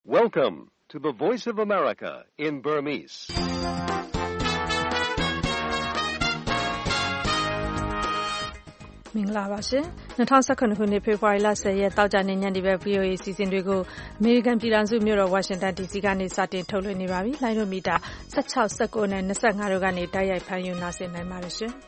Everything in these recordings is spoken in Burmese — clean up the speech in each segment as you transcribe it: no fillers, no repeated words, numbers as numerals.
Welcome to the Voice of America in Burmese. ။မင်္ဂလာပါရှင်။2019ခုနှစ်ဖေဖော်ဝါရီလ10ရက်တောက်ကြနေညနေပဲ VOA စီစဉ်တွေကိုအမေရိကန်ပြည်ထောင်စုမြို့တော်ဝါရှင်တန် DC ကနေစတင်ထုတ်လွှင့်နေပါပြီ။လိုင်းဒိုမီတာ16 19နဲ့25တို့ကနေတိုက်ရိုက်ဖမ်းယူနားဆင်နိုင်ပါတယ်ရှင်။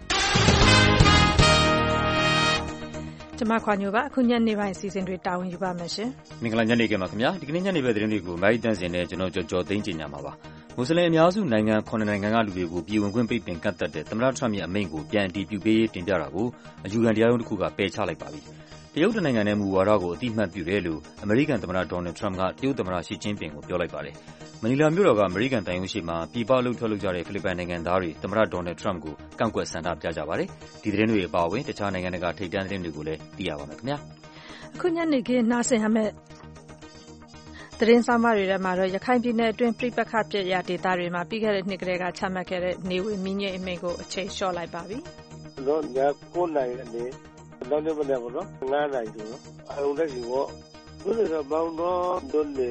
ကျွန်မခွာညိုပါအခုညနေပိုင်းအစီအစဉ်တွေတာဝန်ယူပါမယ်ရှင်။မင်္ဂလာညနေခင်းပါခင်ဗျာ။ဒီကနေ့ညနေပဲသတင်းတွေကိုမိုက်တန်းစင်နဲ့ကျွန်တော်ကြော်သိန်းကျင်ညာမှာပါ။မွတ်စလင်အများစုနိုင်ငံ9နိုင်ငံကလူတွေကိုပြည်ဝင်ခွင့်ပိတ်ပင်ကန့်သတ်တဲ့သမ္မတထရမ့်ရဲ့အမိန့်ကိုပြန်အတည်ပြုပေးတင်ပြတာကိုအယူခံတရားရုံးတစ်ခုကပယ်ချလိုက်ပါပြီ။တရုတ်နိုင်ငံနဲ့မူဝါဒကိုအတိအမှတ်ပြုတယ်လို့အမေရိကန်သမ္မတဒေါ်နယ်ထရမ့်ကတရုတ်သမ္မတရှီကျင်းပင်ကိုပြောလိုက်ပါတယ်။မနီလာမြို့တော်ကအမေရိကန်တန်ယုံရှိမှာပြည်ပလှုပ်ထွက်ကြတဲ့ဖိလစ်ပိုင်နိုင်ငံသားတွေသမ္မတဒေါ်နယ်ထရမ့်ကိုကန့်ကွက်ဆန္ဒပြကြပါတယ်။ဒီသတင်းတွေအပါအဝင်တခြားနိုင်ငံတကာထိပ်တန်းသတင်းတွေကိုလည်းသိရပါမယ်ခင်ဗျာ။အခုညနေခင်းနားဆင်ရမယ့်သတင်းဆောင်မတွေထဲမှာတော့ရခိုင်ပြည်နယ်အတွင်းပြိပက္ခပြရာဒေသတွေမှာပြီးခဲ့တဲ့နှစ်ကတည်းကချမှတ်ခဲ့တဲ့နေဝင်မင်းကြီးအမိန့်ကိုအချိန်လျှော့လိုက်ပါပြီ။တော့ည9နိုင်နေနောက်နေ့မနေ့ပေါ့နော်9နိုင်ဆိုတော့အုံတက်စီပေါ့ဘုရားမောင်တော်တို့လေ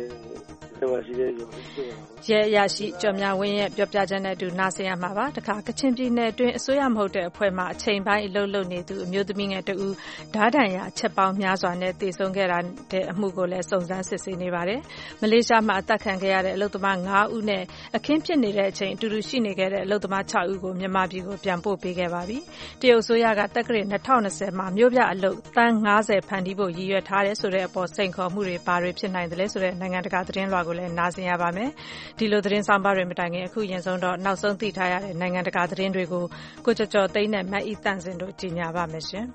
ရဲအရာရှိကျော်မြဝင်းရဲ့ပြောပြချက်နဲ့အတူနားဆင်ရမှာပါတခါကချင်ပြည်နယ်အတွင်းအစိုးရမဟုတ်တဲ့အဖွဲ့မှအချိန်ပိုင်းအလုပ်လုပ်နေသူအမျိုးသမီးငယ်တဦးဓားဒဏ်ရာအချက်ပေါင်းများစွာနဲ့သေဆုံးခဲ့တဲ့အမှုကိုလည်းစုံစမ်းစစ်ဆေးနေပါတယ်မလေးရှားမှာအသက်ခံခဲ့ရတဲ့အလုပ်သမား9ဦးနဲ့အခင်းဖြစ်နေတဲ့အချိန်အတူတူရှိနေခဲ့တဲ့အလုပ်သမား6ဦးကိုမြန်မာပြည်ကိုပြန်ပို့ပေးခဲ့ပါပြီတရုတ်အစိုးရကတက္ကရာ2020မှာမြို့ပြအလုပ်တန်း90ဖန်တီးဖို့ရည်ရွယ်ထားတယ်ဆိုတဲ့အပေါ်စိန်ခေါ်မှုတွေဘာတွေဖြစ်နိုင်တယ်လဲဆိုတဲ့နိုင်ငံတကာသတင်းလွှာကိုလည်းနားဆင်ရပါမယ်ဒီလိုသတင်းဆောင်ပါတွေမတိုင်ခင်အခုရင်ဆုံးတော့နောက်ဆုံးသိထားရတဲ့နိုင်ငံတကာသတင်းတွေကိုကိုကျော်ကျော်သိန်းနဲ့မတ်ဤတန့်စင်တို့ကြီးညာပါမယ်ရှင်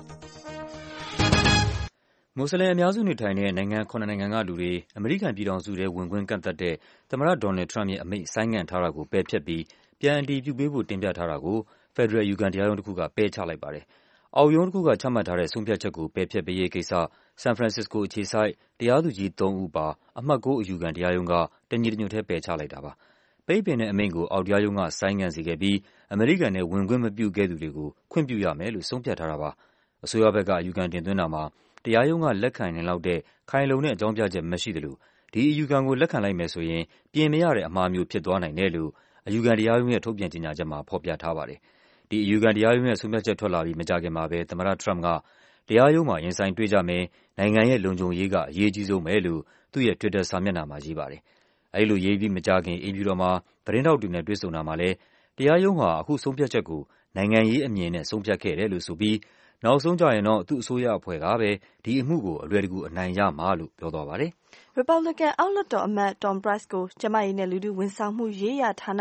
မွတ်စလင်အများစုနေထိုင်တဲ့နိုင်ငံ9နိုင်ငံကလူတွေအမေရိကန်ပြည်ထောင်စုထဲဝင်ခွင့်ကန့်သတ်တဲ့သမ္မတဒေါ်နယ်ထရမ့်ရဲ့အမိန့်ဆိုင်းငံ့ထားတာကိုပယ်ဖျက်ပြီးပြန်အတည်ပြုပေးဖို့တင်ပြထားတာကိုဖက်ဒရယ်ယူကန်တရားရုံးတစ်ခုကပယ်ချလိုက်ပါတယ်အောက်ရုံးတစ်ခုကချမှတ်ထားတဲ့ဆုံးဖြတ်ချက်ကိုပယ်ဖျက်ပေးရေးကိစ္စဆန်ဖရန်စစ္စကိုအခြေစိုက်တရားသူကြီး3ဦးပါအမှတ်9အယူခံတရားရုံးကတညီတညွတ်ထဲပယ်ချလိုက်တာပါပိတ်ပင်တဲ့အမိန့်ကိုအောက်တရားရုံးကဆိုင်းငံ့စေခဲ့ပြီးအမေရိကန်နဲ့ဝင်ခွင့်မပြုခဲ့သူတွေကိုခွင့်ပြုရမယ်လို့ဆုံးဖြတ်ထားတာပါအစိုးရဘက်ကအယူခံတင်သွင်းတာမှာတရားရုံးကလက်ခံနိုင်လောက်တဲ့ခိုင်လုံတဲ့အကြောင်းပြချက်မရှိသလိုဒီအယူခံကိုလက်ခံလိုက်မယ်ဆိုရင်ပြင်မရတဲ့အမှားမျိုးဖြစ်သွားနိုင်တယ်လို့အယူခံတရားရုံးရဲ့ထုတ်ပြန်ကြေညာချက်မှာဖော်ပြထားပါတယ်ဒီအယူခံတရားရုံးရဲ့ဆုံးဖြတ်ချက်ထွက်လာပြီးမကြာခင်မှာပဲသမ္မတထရမ့်ကတရားရုံးမှာရင်ဆိုင်တွေ့ကြမယ်နိုင်ငံရဲ့လုံခြုံရေးကအရေးကြီးဆုံးပဲလို့သူ့ရဲ့ Twitter စာမျက်နှာမှာရေးပါတယ်အဲဒီလိုရေးပြီးမကြာခင်အိမ်ဖြူတော်မှာသတင်းထောက်တွေနဲ့တွေ့ဆုံတာမှာလည်းတရားရုံးဟာအခုဆုံးဖြတ်ချက်ကိုနိုင်ငံရေးအမြင်နဲ့ဆုံးဖြတ်ခဲ့တယ်လို့ဆိုပြီးနောက်ဆုံးကြရင်တော့သူ့အစိုးရအဖွဲ့ကပဲဒီအမှုကိုအလွယ်တကူအနိုင်ရမှာလို့ပြောသွားပါတယ် Republican အောက်လွှတ်တော်အမတ် Tom Price ကိုကျန်းမာရေးနဲ့လူထုဝန်ဆောင်မှုရေးရာဌာန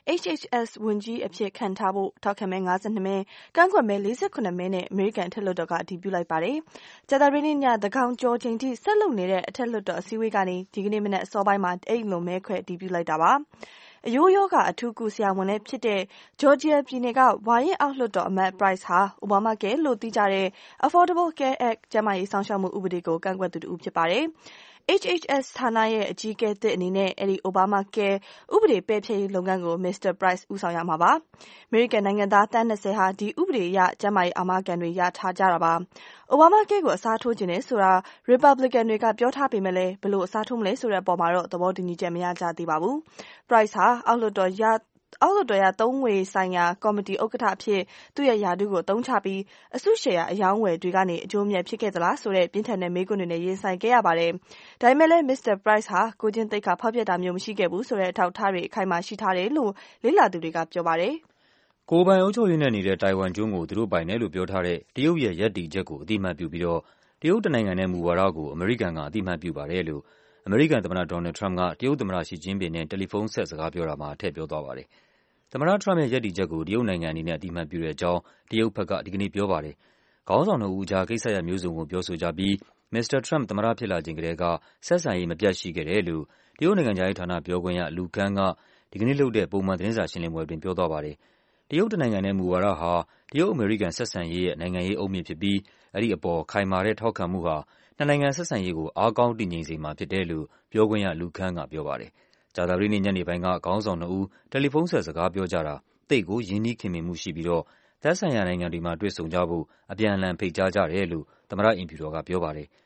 HHS ဝန်ကြီးအဖြစ်ခန့်ထားဖို့ထောက်ခံမဲ52မဲကန့်ကွက်မဲ48မဲနဲ့အမေရိကန်အထက်လွှတ်တော်ကအတည်ပြုလိုက်ပါတယ်။ကြာသပတေးနေ့ညသန်းခေါင်ကျော်ချိန်ထိဆက်လုပ်နေတဲ့အထက်လွှတ်တော်အစည်းအဝေးကနေဒီကနေ့မနက်အစောပိုင်းမှာအဲ့လိုမဲခွဲအတည်ပြုလိုက်တာပါ။အယိုးရောဂါအထူးကုဆရာဝန်လည်းဖြစ်တဲ့ Georgia ပြည်နယ်ကဝါရင့်အောက်လွှတ်တော်အမတ် Price ဟာ Obamacare လို့သိကြတဲ့ Affordable Care Act ကျန်းမာရေးစောင့်ရှောက်မှုဥပဒေကိုကန့်ကွက်သူတစ်ဦးဖြစ်ပါတယ်။ HHS ဌာနရဲ့အကြီးအကဲသစ်အနေနဲ့အဲဒီ Obamacare ဥပဒေပယ်ဖျက်ရေးလုပ်ငန်းကို Mr. Price ဦးဆောင်ရမှာပါ။အမေရိကန်နိုင်ငံသားသန်း20ဟာဒီဥပဒေအရကျန်းမာရေးအာမခံတွေရထားကြတာပါ။ Obamacare ကိုအစားထိုးခြင်းနဲ့ဆိုတာ Republican တွေကပြောထားပေမဲ့လည်းဘယ်လိုအစားထိုးမလဲဆိုတဲ့အပေါ်မှာတော့သဘောတူညီချက်မရကြသေးပါဘူး။ Price ဟာအောက်လွှတ်တော်ရသုံးငွေဆိုင်ရာကော်မတီဥက္ကဋ္ဌအဖြစ်သူ့ရဲ့ယာထူးကိုအသုံးချပြီးအစုရှယ်ယာအယောင်းဝယ်တွေကနေအကျိုးအမြတ်ဖြစ်ခဲ့သလားဆိုတဲ့ပြင်းထန်တဲ့မေးခွန်းတွေနဲ့ရင်ဆိုင်ခဲ့ရပါတယ်။ဒါပေမဲ့လည်း Mr. Price ဟာကိုယ်ကျင့်သိက္ခာဖောက်ဖျက်တာမျိုးမရှိခဲ့ဘူးဆိုတဲ့အထောက်အထားတွေအခိုင်အမာရှိထားတယ်လို့လေ့လာသူတွေကပြောပါတယ်။ကိုယ်ပိုင်အုပ်ချုပ်ရေးနဲ့နေတဲ့တိုင်ဝမ်ကျွန်းကိုသူတို့ပိုင်တယ်လို့ပြောထားတဲ့တရုတ်ရဲ့ရပ်တည်ချက်ကိုအတိအမှတ်ပြုပြီးတော့တရုတ်နိုင်ငံနဲ့မူဝါဒကိုအမေရိကန်ကအတိအမှတ်ပြုပါတယ်လို့အမေရိကန်သမ္မတဒေါ်နယ်ထရမ့်ကတရုတ်သမ္မတရှီကျင်းပင်နဲ့တယ်လီဖုန်းဆက်စကားပြောတာမှာထည့်ပြောသွားပါတယ်။သမ္မတထရမ့်ရဲ့ရပ်တည်ချက်ကိုတရုတ်နိုင်ငံအနေနဲ့အတိအမှတ်ပြုတဲ့အကြောင်းတရုတ်ဘက်ကဒီကနေ့ပြောပါတယ်။ခေါင်းဆောင်တို့ဦးကြားကိစ္စရပ်မျိုးစုံကိုပြောဆိုကြပြီးမစ္စတာထရမ့်သမ္မတဖြစ်လာချိန်ကတည်းကဆက်ဆံရေးမပြတ်ရှိခဲ့တယ်လို့တရုတ်နိုင်ငံခြားရေးဌာနပြောခွင့်ရလူကန်းကဒီကနေ့လုပ်တဲ့ပုံမှန်သတင်းစာရှင်းလင်းပွဲအတွင်းပြောသွားပါတယ်။တရုတ်နိုင်ငံနဲ့မူဝါဒဟာတရုတ်-အမေရိကန်ဆက်ဆံရေးရဲ့နိုင်ငံရေးအုတ်မြစ်ဖြစ်ပြီးအဲဒီအပေါ်ခိုင်မာတဲ့ထောက်ခံမှုဟာနှစ်နိုင်ငံဆက်ဆံရေးကိုအားကောင်းတည်ငြိမ်စေမှာဖြစ်တယ်လို့ပြောခွင့်ရလူခန်းကပြောပါတယ်။ကြာသပတေးနေ့ညနေပိုင်းကခေါင်းဆောင်နှစ်ဦးတယ်လီဖုန်းဆက်စကားပြောကြတာသိပ်ကိုရင်းနှီးခင်မင်မှုရှိပြီးတော့သက်ဆိုင်ရာနိုင်ငံတွေမှာတွေ့ဆုံကြဖို့အပြန်အလှန်ဖိတ်ကြားကြတယ်လို့သမ္မတအိမ်ဖြူတော်ကပြောပါတယ်။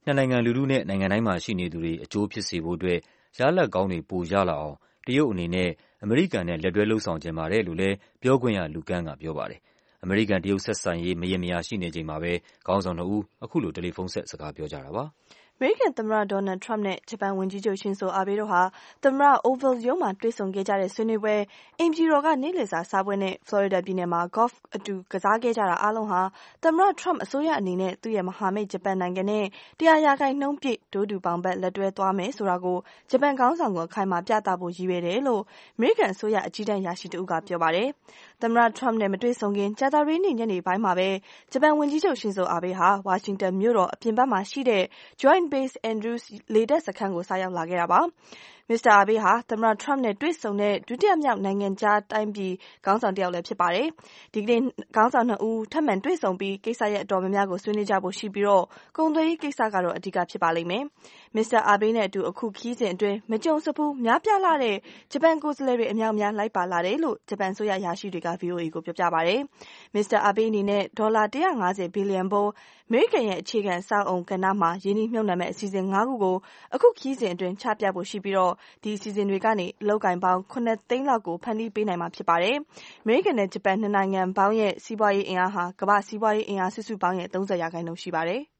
နှစ်နိုင်ငံလူထုနဲ့နိုင်ငံတိုင်းမှာရှိနေသူတွေအကျိုးဖြစ်စေဖို့အတွက်ရလဒ်ကောင်းတွေပိုရလာအောင်တရုတ်အနေနဲ့အမေရိကန်နဲ့လက်တွဲလုပ်ဆောင်ချင်ပါတယ်လို့လည်းပြောခွင့်ရလူကန်းကပြောပါတယ်။အမေရိကန်-တရုတ်ဆက်ဆံရေးမရေမရာရှိနေချိန်မှာပဲခေါင်းဆောင်နှစ်ဦးအခုလိုတယ်လီဖုန်းဆက်စကားပြောကြတာပါ။အမေရိကန်သမ္မတ Donald Trump နဲ့ဂျပန်ဝန်ကြီးချုပ် Shinzo Abe တို့ဟာသမ္မတ Oval ရုံးမှာတွေ့ဆုံခဲ့ကြတဲ့ဆွေးနွေးပွဲ၊အိမ်ဖြူတော်ကနေ့လည်စာစားပွဲနဲ့ဖလော်ရီဒါပြည်နယ်မှာဂေါ့ဖ်အတူကစားခဲ့ကြတာအားလုံးဟာသမ္မတ Trump အစိုးရအနေနဲ့သူ့ရဲ့မဟာမိတ်ဂျပန်နိုင်ငံနဲ့100% ပြည့်ဒို့တူပေါင်းဘက်လက်တွဲသွားမယ်ဆိုတာကိုဂျပန်ခေါင်းဆောင်ကိုအခိုင်အမာပြသဖို့ရည်ရွယ်တယ်လို့အမေရိကန်အစိုးရအကြီးတန်းအရာရှိတဦးကပြောပါတယ်။သမ္မတ Trump နဲ့မတွေ့ဆုံခင်ကြာသပတေးနေ့ညနေပိုင်းမှာပဲဂျပန်ဝန်ကြီးချုပ် Shinzo Abe ဟာဝါရှင်တန်မြို့တော်အပြင်ဘက်မှာရှိတဲ့ Joint Base Andrews လေတပ်စခန်းကိုဆိုက်ရောက်လာခဲ့တာပါ။ Mr. Abe ဟာသမ္မတ Trump နဲ့တွေ့ဆုံတဲ့ဒုတိယမြောက်နိုင်ငံခြားတိုင်းပြည်ခေါင်းဆောင်တယောက်လည်းဖြစ်ပါတယ်။ဒီကနေ့ခေါင်းဆောင်နှစ်ဦးထပ်မံတွေ့ဆုံပြီးကိစ္စရပ်အတော်များများကိုဆွေးနွေးကြဖို့ရှိပြီးကုန်သွယ်ရေးကိစ္စကတော့အဓိကဖြစ်ပါလိမ့်မယ်။ Mr. Abe နဲ့အတူအခုခရီးစဉ်အတွင်းမကြုံစဖူးများပြားလှတဲ့ဂျပန်ကိုယ်စားလှယ်တွေအများအပြားလိုက်ပါလာတယ်လို့ဂျပန်အစိုးရအရာရှိတွေက VOA ကိုပြောပြပါတယ်။ Mr. Abe အနေနဲ့ဒေါ်လာ150ဘီလီယံဖိုးအမေရိကန်ရဲ့အခြေခံအဆောက်အအုံကဏ္ဍမှာရင်းနှီးမြှုပ်နှံမယ့်အစီအစဉ်5ခုကိုအခုခရီးစဉ်အတွင်းချပြဖို့ရှိပြီးဒီအစီအစဉ်တွေကနေအလုပ်အကိုင်ပေါင်း7သိန်းလောက်ကိုဖန်တီးပေးနိုင်မှာဖြစ်ပါတယ်။အမေရိကန်နဲ့ဂျပန်နှစ်နိုင်ငံပေါင်းရဲ့စီးပွားရေးအင်အားဟာကမ္ဘာ့စီးပွားရေးအင်အားစုစုပေါင်းရဲ့30%ရှိပါတယ်။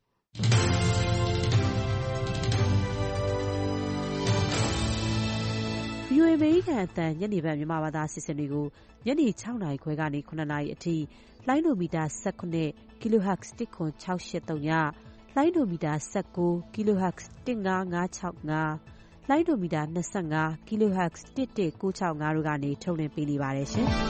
VOA အမေရိကန်အသံညနေဘက်မြန်မာဘာသာအစီအစဉ်တွေကိုညနေ6နာရီခွဲကနေ9နာရီအထိလိုင်းဒိုမီတာ18 kHz 10683ညလိုင်းဒိုမီတာ19 kHz 15565လိုင်းဒိုမီတာ25 kHz 11965တို့ကနေထုတ်လွှင့်ပေးနေပါတယ်ရှင်။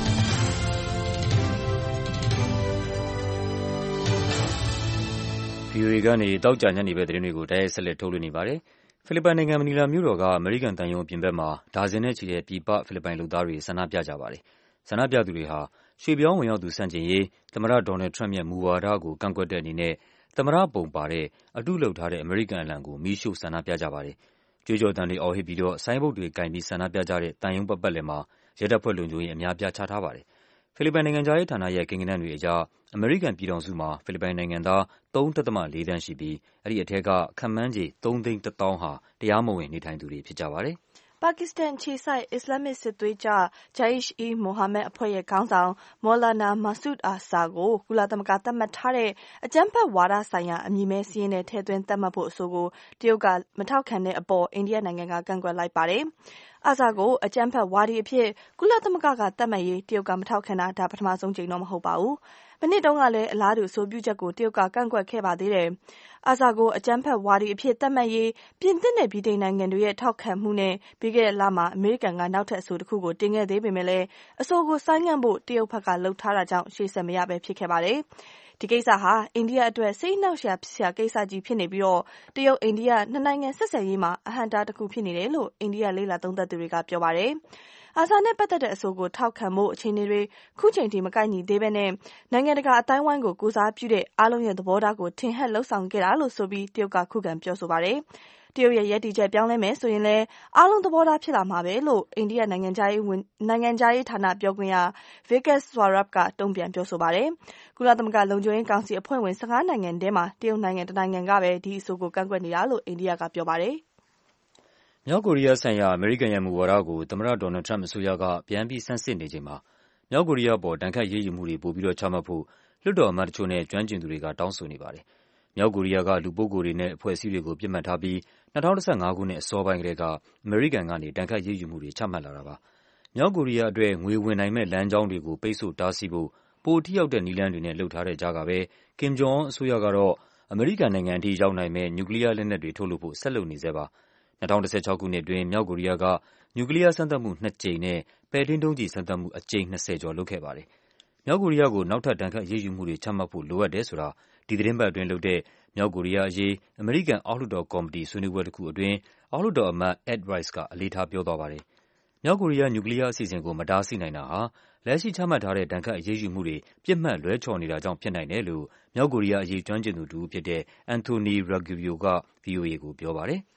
VOA ကနေတောက်ကြညနေပဲသတင်းတွေကိုတိုက်ရိုက်ဆက်လက်ထုတ်လွှင့်နေပါတယ်။ဖိလစ်ပိုင်နိုင်ငံမနီလာမြို့တော်ကအမေရိကန်သံရုံးအပြင်ဘက်မှာဒါဇင်နဲ့ချီတဲ့ပြည်ပဖိလစ်ပိုင်လုပ်သားတွေဆန္ဒပြကြပါတယ်။ဆန္ဒပြသူတွေဟာရွှေ့ပြောင်းဝင်ရောက်သူဆန့်ကျင်ရေးသမ္မတဒေါ်နယ်လ်ဒ်ထရမ့်ပ်ရဲ့မူဝါဒကိုကန့်ကွက်တဲ့အနေနဲ့သမ္မတပုံပါတဲ့အတုလုပ်ထားတဲ့အမေရိကန်အလံကိုမီးရှို့ဆန္ဒပြကြပါတယ်။ကြွေးကြော်သံတွေအော်ဟစ်ပြီးဆိုင်းဘုတ်တွေကိုင်ပြီးဆန္ဒပြကြတဲ့သံရုံးပတ်ပတ်လည်မှာရဲတပ်ဖွဲ့လုံခြုံရေးအများအပြားချထားပါတယ်။ဖိလစ်ပိုင်နိုင်ငံခြားရေးဌာနရဲ့ကိန်းဂဏန်းတွေအရအမေရိကန်ပြည်ထောင်စုမှာဖိလစ်ပိုင်နိုင်ငံသား3.4 သန်းရှိပြီးအဲဒီအထဲကခန့်မှန်းခြေ3,100,000ဟာတရားမဝင်နေထိုင်သူတွေဖြစ်ကြပါတယ်။ပါကစ္စတန်အခြေစိုက်အစ္စလာမစ်စစ်သွေးကြွ Jaish-e-Mohammed အဖွဲ့ရဲ့ခေါင်းဆောင် Maulana Masood Azhar ကိုကုလသမဂ္ဂသတ်မှတ်ထားတဲ့အကြမ်းဖက်ဝါဒဆိုင်ရာအမည်မဲစာရင်းထဲထည့်သွင်းသတ်မှတ်ဖို့အဆိုကိုတရုတ်ကမထောက်ခံတဲ့အပေါ်အိန္ဒိယနိုင်ငံကကန့်ကွက်လိုက်ပါတယ်။ Azhar ကိုအကြမ်းဖက်ဝါဒီအဖြစ်ကုလသမဂ္ဂကသတ်မှတ်ရေးတရုတ်ကမထောက်ခံတာဒါပထမဆုံးကြိမ်တော့မဟုတ်ပါဘူး။မနှစ်တုန်းကလည်းအလားတူအဆိုပြုချက်ကိုတရုတ်ကကန့်ကွက်ခဲ့ပါသေးတယ်။ Azhar ကိုအကြမ်းဖက်ဝါဒီအဖြစ်သတ်မှတ်ရေးပြင်သစ်နဲ့ဗြိတိန်နိုင်ငံတွေရဲ့ထောက်ခံမှုနဲ့ပြီးခဲ့တဲ့လမှာအမေရိကန်ကနောက်ထပ်အဆိုတစ်ခုကိုတင်ခဲ့သေးပေမဲ့လည်းအဆိုကိုဆိုင်းငံ့ဖို့တရုတ်ဘက်ကလုပ်ထားတာကြောင့်ရှေ့ဆက်မရဘဲဖြစ်ခဲ့ပါတယ်။ဒီကိစ္စဟာအိန္ဒိယအတွက်စိတ်အနှောက်အယှက်စရာကိစ္စကြီးဖြစ်နေပြီးတရုတ်အိန္ဒိယနှစ်နိုင်ငံဆက်ဆံရေးမှာအဟန့်အတားတစ်ခုဖြစ်နေတယ်လို့အိန္ဒိယလေ့လာသုံးသပ်သူတွေကပြောပါတယ်။ Azhar နဲ့ပတ်သက်တဲ့အဆိုကိုထောက်ခံဖို့အခြေအနေတွေခုချိန်ထိမကိုက်ညီသေးဘဲနဲ့နိုင်ငံတကာအသိုင်းအဝိုင်းကိုကိုယ်စားပြုတဲ့အားလုံးရဲ့သဘောထားကိုထင်ဟပ်လုပ်ဆောင်ခဲ့တာလို့ဆိုပြီးတရုတ်ကခုခံပြောဆိုပါတယ်။တရုတ်ရဲ့ရပ်တည်ချက်ပြောင်းလဲမယ်ဆိုရင်လည်းအားလုံးသဘောထားဖြစ်လာမှာပဲလို့အိန္ဒိယနိုင်ငံခြားရေးဌာနပြောခွင့်ရ Vikas Swarub ကတုံ့ပြန်ပြောဆိုပါတယ်။ကုလသမဂ္ဂလုံခြုံရေးကောင်စီအဖွဲ့ဝင်15နိုင်ငံထဲမှာတရုတ်နိုင်ငံတစ်နိုင်ငံကပဲဒီအဆိုကိုကန့်ကွက်နေတာလို့အိန္ဒိယကပြောပါတယ်။မြောက်ကိုရီးယားဆိုင်ရာအမေရိကန်ရဲ့မူဝါဒကိုသမ္မတဒေါ်နယ်လ်ဒ်ထရမ့်ပ်အစိုးရကပြန်ပြီးဆန်းစစ်နေချိန်မှာမြောက်ကိုရီးယားအပေါ်ဒဏ်ခတ်အရေးယူမှုတွေပိုပြီးချမှတ်ဖို့လွှတ်တော်အမတ်တချို့နဲ့ကျွမ်းကျင်သူတွေကတောင်းဆိုနေပါတယ်။မြောက်ကိုရီးယားကလူပုဂ္ဂိုလ်တွေနဲ့အဖွဲ့အစည်းတွေကိုပစ်မှတ်ထားပြီး2015ခုနှစ်အစောပိုင်းကတည်းကအမေရိကန်ကနေဒဏ်ခတ်အရေးယူမှုတွေချမှတ်လာတာပါ။မြောက်ကိုရီးယားအတွက်ငွေဝင်နိုင်မယ့်လမ်းကြောင်းတွေကိုပိတ်ဆို့တားဆီးဖို့ပိုထိရောက်တဲ့နည်းလမ်းတွေနဲ့လုပ်ထားတဲ့ကြားကပဲကင်ဂျုံအွန်းအစိုးရကတော့အမေရိကန်နိုင်ငံအထိရောက်နိုင်မယ့်နျူကလီးယားလက်နက်တွေထုတ်လုပ်ဖို့ဆက်လုပ်နေဆဲပါ။2016ခုနှစ်အတွင်းမြောက်ကိုရီးယားကနျူကလီးယားစမ်းသပ်မှု2ကြိမ်နဲ့ပဲ့ထိန်းဒုံးကျည်စမ်းသပ်မှုအကြိမ်20ကျော်လုပ်ခဲ့ပါတယ်။မြောက်ကိုရီးယားကိုနောက်ထပ်ဒဏ်ခတ်အရေးယူမှုတွေချမှတ်ဖို့လိုအပ်တယ်ဆိုတာဒီသီတင်းပတ်အတွင်းလုပ်တဲ့မြောက်ကိုရီးယားအရေးအမေရိကန်အောက်လွှတ်တော်ကော်မတီဆွေးနွေးပွဲတစ်ခုအတွင်းအောက်လွှတ်တော်အမတ် Ed Royce ကအလေးထားပြောသွားပါတယ်။မြောက်ကိုရီးယားနျူကလီးယားအစီအစဉ်ကိုမတားဆီးနိုင်တာဟာလက်ရှိချမှတ်ထားတဲ့ဒဏ်ခတ်အရေးယူမှုတွေပြစ်မှတ်လွဲချော်နေတာကြောင့်ဖြစ်နိုင်တယ်လို့မြောက်ကိုရီးယားအရေးကျွမ်းကျင်သူတစ်ဦးဖြစ်တဲ့ Anthony Ruggiero က VOA ကိုပြောပါတယ်။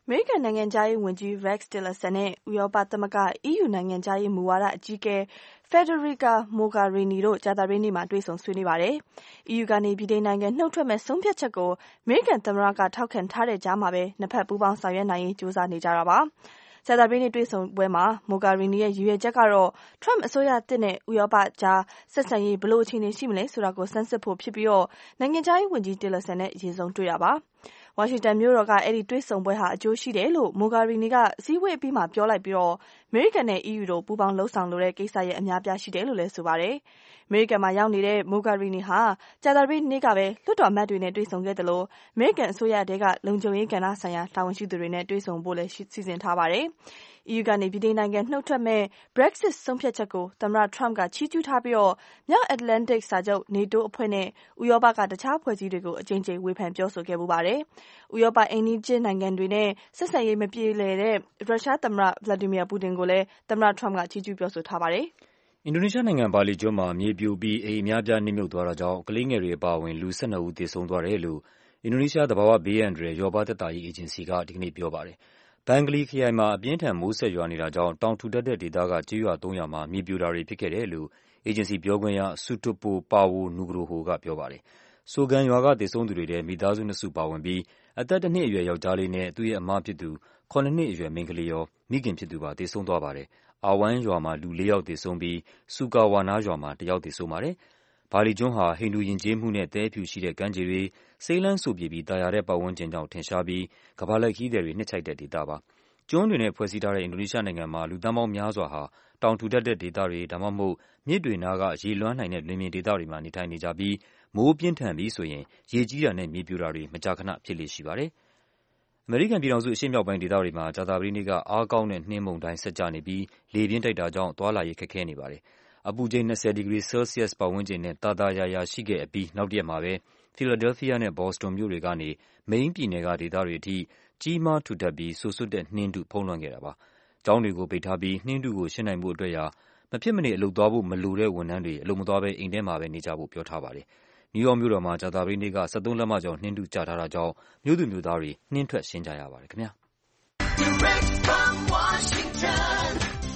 မေရိကန်နိုင်ငံခြားရေးဝန်ကြီး Rex Tillerson နဲ့ဥရောပသမဂ္ဂ EU နိုင်ငံခြားရေးမူဝါဒအကြီးအကဲ Federica Mogherini တို့ကြာသပတေးနေ့မှာတွေ့ဆုံဆွေးနွေးပါတယ်။ EU ကနေဗြိတိန်နိုင်ငံနှုတ်ထွက်မဲ့ဆုံးဖြတ်ချက်ကိုအမေရိကန်သမ္မတကထောက်ခံထားတဲ့ကြားမှာပဲနှစ်ဖက်ပူးပေါင်းဆောင်ရွက်နိုင်ရေးကြိုးစားနေကြတာပါ။ကြာသပတေးနေ့တွေ့ဆုံပွဲမှာ Mogherini ရဲ့ရည်ရွယ်ချက်ကတော့ Trump အစိုးရသစ်နဲ့ဥရောပကြားဆက်ဆံရေးဘယ်လိုအခြေအနေရှိမလဲဆိုတာကိုဆန်းစစ်ဖို့ဖြစ်ပြီးနိုင်ငံခြားရေးဝန်ကြီး Tillerson နဲ့အရင်ဆုံးတွေ့တာပါ။ဝါရှင်တန်မြို့တော်ကအဲဒီတွေ့ဆုံပွဲဟာအကျိုးရှိတယ်လို့ Mogherini ကအစည်းအဝေးအပြီးမှာပြောလိုက်ပြီးအမေရိကန်နဲ့ EU တို့ပူးပေါင်းလုပ်ဆောင်လိုတဲ့ကိစ္စရပ်အများပြားရှိတယ်လို့လည်းဆိုပါတယ်။အမေရိကန်မှာရောက်နေတဲ့ Mogherini ဟာကြာသပတေးနေ့ကပဲလွှတ်တော်အမတ်တွေနဲ့တွေ့ဆုံခဲ့သလိုအမေရိကန်အစိုးရထဲကလုံခြုံရေးကဏ္ဍဆိုင်ရာတာဝန်ရှိသူတွေနဲ့တွေ့ဆုံဖို့လည်းစီစဉ်ထားပါတယ်။ EU ကနေဗြိတိန်နိုင်ငံနှုတ်ထွက်မဲ့ Brexit ဆုံးဖြတ်ချက်ကိုသမ္မတ Trump ကချီးကျူးထားပြီးမြောက်အတ္တလန်တိတ်စာချုပ် NATO အဖွဲ့နဲ့ဥရောပကတခြားအဖွဲ့အစည်းတွေကိုအကြိမ်ကြိမ်ဝေဖန်ပြောဆိုခဲ့ဖူးပါတယ်။ဥရောပအိမ်နီးချင်းနိုင်ငံတွေနဲ့ဆက်ဆံရေးမပြေလည်တဲ့ရုရှားသမ္မတ Vladimir Putin ကိုလည်းသမ္မတ Trump ကချီးကျူးပြောဆိုထားပါတယ်။အင်ဒိုနီးရှားနိုင်ငံဘာလီကျွန်းမှာမြေပြိုပြီးအိမ်အများအပြားနစ်မြုပ်သွားတာကြောင့်ကလေးငယ်တွေအပါအဝင်လူ12ဦးသေဆုံးသွားတယ်လို့အင်ဒိုနီးရှားသဘာဝဘေးအန္တရာယ်လျော့ပါးသက်သာရေးအေဂျင်စီကဒီကနေ့ပြောပါတယ်။ဘန်ဂလီခရိုင်မှာအပြင်းထန်မိုးဆက်ရွာနေတာကြောင့်တောင်ထူထပ်တဲ့ဒေသကကျေးရွာ3 ရွာမှာမြေပြိုတာတွေဖြစ်ခဲ့တယ်လို့အေဂျင်စီပြောခွင့်ရ Sutopo Purwo Nugroho ကပြောပါတယ်။ Sogan ရွာကသေဆုံးသူတွေထဲမိသားစု2စုပါဝင်ပြီးအသက်1 နှစ်အရွယ်ယောက်ျားလေးနဲ့သူ့ရဲ့အမဖြစ်သူ7 နှစ်အရွယ်မိန်းကလေးရောမိခင်ဖြစ်သူပါသေဆုံးသွားပါတယ်။ Awan ရွာမှာလူ4 ယောက်သေဆုံးပြီး Sukawana ရွာမှာ1 ယောက်သေဆုံးပါတယ်။ဘာလီကျွန်းဟာဟိန္ဒူယဉ်ကျေးမှုနဲ့သဲဖြူရှိတဲ့ကမ်းခြေတွေ၊စိမ်းလန်းစိုပြေပြီးသာယာတဲ့ပတ်ဝန်းကျင်ကြောင့်ထင်ရှားပြီးကမ္ဘာလှည့်ခရီးသည်တွေနှစ်ခြိုက်တဲ့ဒေသပါ။ကျွန်းတွေနဲ့ဖွဲ့စည်းထားတဲ့အင်ဒိုနီးရှားနိုင်ငံမှာလူသန်းပေါင်းများစွာဟာတောင်ထူထပ်တဲ့ဒေသတွေဒါမှမဟုတ်မြစ်တွေနားကရေလွှမ်းနိုင်တဲ့လွင်ပြင်ဒေသတွေမှာနေထိုင်နေကြပြီးမိုးပြင်းထန်ပြီဆိုရင်ရေကြီးတာနဲ့မြေပြိုတာတွေမကြာခဏဖြစ်လေ့ရှိပါတယ်။အမေရိကန်ပြည်ထောင်စုအရှေ့မြောက်ပိုင်းဒေသတွေမှာကြာသပတေးနေ့ကအားကောင်းတဲ့နှင်းမုန်တိုင်းဆက်ကျနေပြီးလေပြင်းတိုက်တာကြောင့်သွားလာရေးခက်ခဲနေပါတယ်။အပူချိန်20 ဒီဂရီဆဲလ်ဆီးယပ်စ်ပတ်ဝန်းကျင်နဲ့သာသာယာယာရှိခဲ့အပြီးနောက်တရက်မှာပဲဖီလာဒဲလ်ဖီးယားနဲ့ဘော့စတွန်မြို့တွေကနေမိန်းပြည်နယ်ကဒေသတွေအထိကြီးမားထူထပ်ပြီးစိုစွတ်တဲ့နှင်းထုဖုံးလွှမ်းခဲ့တာပါ။ကျောင်းတွေကိုပိတ်ထားပြီးနှင်းထုကိုရှင်းနိုင်ဖို့အတွက်မဖြစ်မနေအလုပ်သွားဖို့မလိုတဲ့ဝန်ထမ်းတွေအလုပ်မသွားဘဲအိမ်ထဲမှာပဲနေကြဖို့ပြောထားပါတယ်။နယူးယောက်မြို့တော်မှာကြာသပတေးနေ့က73 လက်မကျော်နှင်းထုကျထားတာကြောင့်မြို့သူမြို့သားတွေနှင်းထွက်ရှင်းကြရပါတယ်ခင်ဗျာ။ Direct from Washington,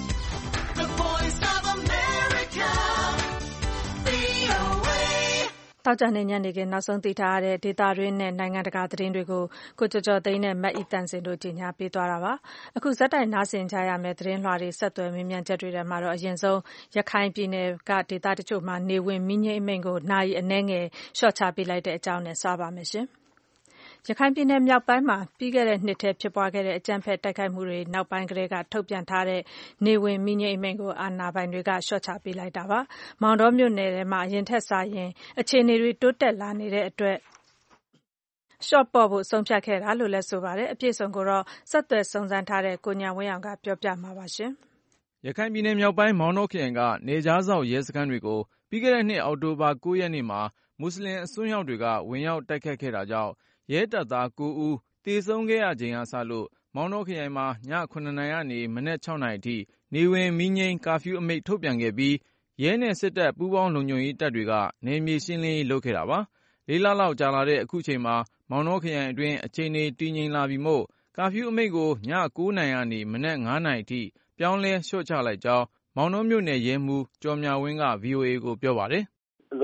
the voice of America, VOA တောက်ကြတဲ့ညနေခင်းနောက်ဆုံးသိထားရတဲ့ဒေတာရင်းနဲ့နိုင်ငံတကာသတင်းတွေကိုကိုကျော်ကျော်သိန်းနဲ့မတ်ဤတန်စင်တို့ကြီးညာပေးသွားတာပါ။အခုဇက်တိုင်နားဆင်ကြရမယ့်သတင်းလွှာတွေဆက်သွယ်မြင်းမြန်းချက်တွေထဲမှာတော့အရင်ဆုံးရခိုင်ပြည်နယ်ကဒေသတချို့မှာနေဝင်မီးငြိမ်းအမိန့်ကိုနာရီအနည်းငယ်လျှော့ချပေးလိုက်တဲ့အကြောင်းနဲ့စပါမယ်ရှင်။ရခိုင်ပြည်နယ်မြောက်ပိုင်းမှာပြီးခဲ့တဲ့နှစ်ထဲဖြစ်ပွားခဲ့တဲ့အကြမ်းဖက်တိုက်ခိုက်မှုတွေနောက်ပိုင်းကတည်းကထုတ်ပြန်ထားတဲ့နေဝင်မီးငြိမ်းအမိန့်ကိုအာဏာပိုင်တွေကလျှော့ချပေးလိုက်တာပါ။မောင်တောမြို့နယ်ထဲမှာအရင်ထက်စာရင်အခြေအနေတွေတိုးတက်လာနေတဲ့အတွက်လျှော့ပေါ့ဖို့ဆုံးဖြတ်ခဲ့တာလို့လည်းဆိုပါတယ်။အပြည့်အစုံကိုတော့ဆက်သွယ်စုံစမ်းထားတဲ့ကိုဉာဏ်ဝင်းအောင်ကပြောပြမှာပါရှင်။ရခိုင်ပြည်နယ်မြောက်ပိုင်းမောင်တောခရိုင်ကနေကြားစောင့်ရဲစခန်းတွေကိုပြီးခဲ့တဲ့နှစ်အောက်တိုဘာ9 ရက်နေ့မှာမွတ်စလင်အစွန်းရောက်တွေကဝင်ရောက်တိုက်ခတ်ခဲ့တာကြောင့်ရဲတပ်သား9 ဦးသေဆုံးခဲ့ရချိန်ကစလို့မောင်တောခရိုင်မှာည9 နာရီကနေမနက်6 နာရီအထိနေဝင်မီးငြိမ်းကာဖျူးအမိန့်ထုတ်ပြန်ခဲ့ပြီးရဲနဲ့စစ်တပ်ပူးပေါင်းလုံခြုံရေးတပ်တွေကနယ်မြေရှင်းလင်းရေးလုပ်ခဲ့တာပါ။4 လလောက်ကြာလာတဲ့အခုချိန်မှာမောင်တောခရိုင်အတွင်းအခြေအနေတည်ငြိမ်လာပြီမို့ကာဖျူးအမိန့်ကိုည9 နာရီကနေမနက်5 နာရီအထိပြောင်းလဲလျှော့ချလိုက်ကြောင်းမောင်တောမြို့နယ်ရဲမှူးကျော်မြဝင်းက VOA ကိုပြောပါတယ်။ည